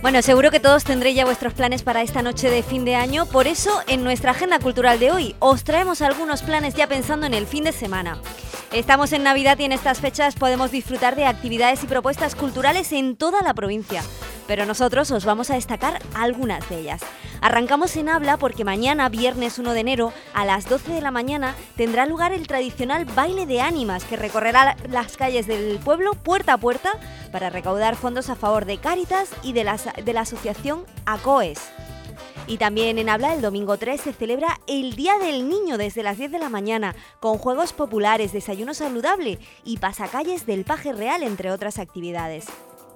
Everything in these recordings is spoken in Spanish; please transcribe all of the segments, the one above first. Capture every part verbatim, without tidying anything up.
Bueno, seguro que todos tendréis ya vuestros planes para esta noche de fin de año, por eso en nuestra agenda cultural de hoy os traemos algunos planes ya pensando en el fin de semana. Estamos en Navidad y en estas fechas podemos disfrutar de actividades y propuestas culturales en toda la provincia, pero nosotros os vamos a destacar algunas de ellas. Arrancamos en Abla porque mañana, viernes uno de enero, a las doce de la mañana, tendrá lugar el tradicional baile de ánimas que recorrerá las calles del pueblo puerta a puerta para recaudar fondos a favor de Cáritas y de la, de la asociación ACOES. Y también en Abla, el domingo tres, se celebra el Día del Niño desde las diez de la mañana, con juegos populares, desayuno saludable y pasacalles del paje real, entre otras actividades.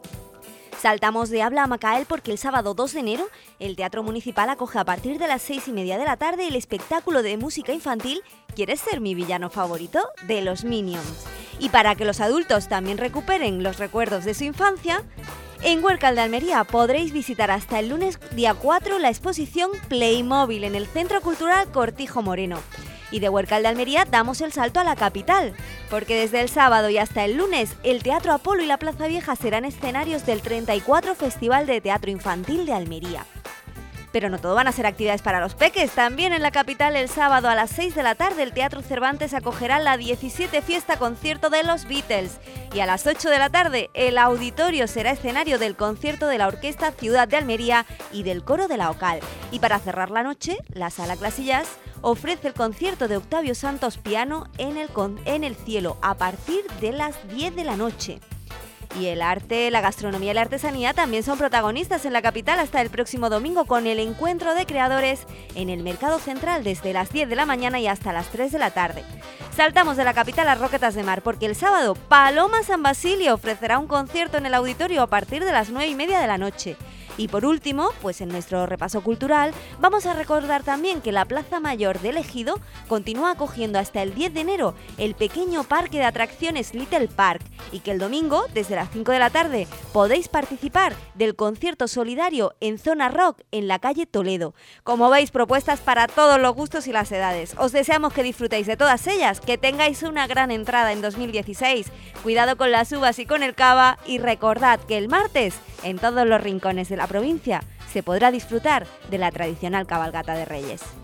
Saltamos de Abla a Macael porque el sábado dos de enero el Teatro Municipal acoge a partir de las seis y media de la tarde el espectáculo de música infantil ¿Quieres ser mi villano favorito?, de los Minions. Y para que los adultos también recuperen los recuerdos de su infancia, en Huércal de Almería podréis visitar hasta el lunes día cuatro la exposición Playmobil en el Centro Cultural Cortijo Moreno. Y de Huércal de Almería damos el salto a la capital, porque desde el sábado y hasta el lunes el Teatro Apolo y la Plaza Vieja serán escenarios del treinta y cuatro Festival de Teatro Infantil de Almería. Pero no todo van a ser actividades para los peques. También en la capital el sábado a las seis de la tarde el Teatro Cervantes acogerá la diecisiete Fiesta Concierto de los Beatles. Y a las ocho de la tarde el auditorio será escenario del concierto de la Orquesta Ciudad de Almería y del Coro de la Ocal. Y para cerrar la noche, la Sala Clasillas ofrece el concierto de Octavio Santos Piano en el, en el cielo a partir de las diez de la noche. Y el arte, la gastronomía y la artesanía también son protagonistas en la capital hasta el próximo domingo con el encuentro de creadores en el Mercado Central desde las diez de la mañana y hasta las tres de la tarde. Saltamos de la capital a Roquetas de Mar porque el sábado Paloma San Basilio ofrecerá un concierto en el auditorio a partir de las nueve y media de la noche. Y por último, pues en nuestro repaso cultural, vamos a recordar también que la Plaza Mayor del Ejido continúa acogiendo hasta el diez de enero el pequeño parque de atracciones Little Park y que el domingo, desde las cinco de la tarde, podéis participar del concierto solidario en Zona Rock en la calle Toledo. Como veis, propuestas para todos los gustos y las edades. Os deseamos que disfrutéis de todas ellas, que tengáis una gran entrada en dos mil dieciséis. Cuidado con las uvas y con el cava y recordad que el martes, en todos los rincones de la provincia, se podrá disfrutar de la tradicional cabalgata de Reyes.